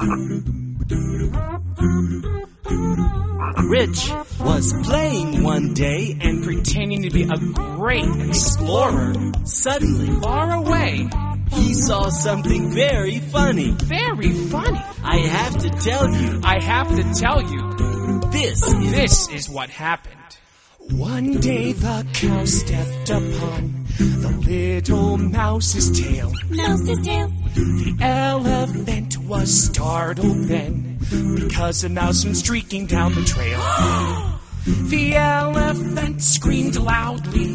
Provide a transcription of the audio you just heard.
Rich was playing one day and pretending to be a great explorer. Suddenly, Far away. he saw something very funny. Very funny. I have to tell you, I have to tell you, this is what happened. One day the cow stepped upon the little mouse's tail. Mouse's tail. The elephant was startled then, because a mouse went streaking down the trail. The elephant screamed loudly.